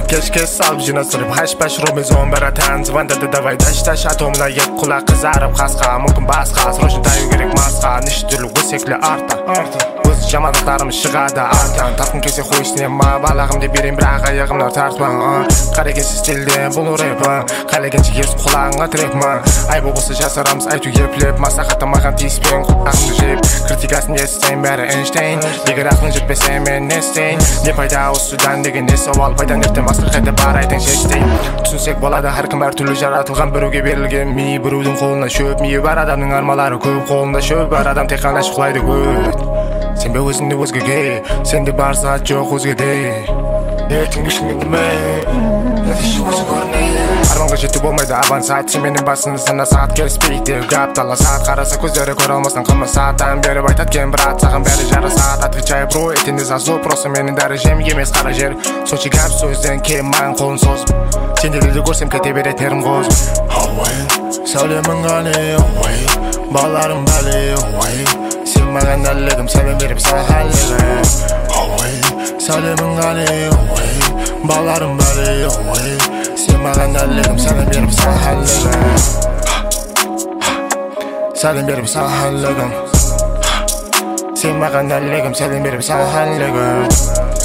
Кешке салып жинастырып хаш-баш ромезон баратан звондады давай даш атомына еп құлақ қызарып қасқа мүмкін басқа срочно таю керек масқа неше түрлі өз секілі арта өз жамандықтарым шығады арттан тартқым келсе хуй ісіне ма балағым деп берейін бірақ аяғымнан тартпаң қарекенсіз стильде бұл рэпі қалегенше ерсі құлағыңа тірепма ай болса жасарамыз айту еплеп масақаттамаған тиіспен құлағымды жеп критикасын естейін бәрі Эйнштейн егер ақылың жетпесе мен не істейін не пайда осыдан деген не сауал пайдан ертең басқа қайда бар айтың шештейін түсінсек болады әркім әртүрлі жаратылған біреуге берілген ми біреудің қолына шөп миы бар адамның армалары көп қолында шөп бар адам тек қана шұқылайды көт сенбе өзіңде өзгеге сенде бар сағат жоқ өзгеде ертең ешкімге білме нәтиже өзі көрінеді арманға жету болмайды авансат сен менің басыңызына сағат келіспейді гаптала сағат қараса көздері көре алмастан қылма сағаттан беріп айтады кен брат саған бәрі жарасады отвечай бро это не за зло просто менің дәрежем емес қара жер сочи гап сөзден кем маған қолын созып сендерді көрсем кете беретерім қозып сәулемің ғали балаларым бәле сен маған әлегім сәлем беріп сағалегім сәлемің ғали балаларым бәле сен маған әлегім сәлем беріп сағалегім сәлем беріп сағалегім сен маған әлегім сәлем беріп сағалегім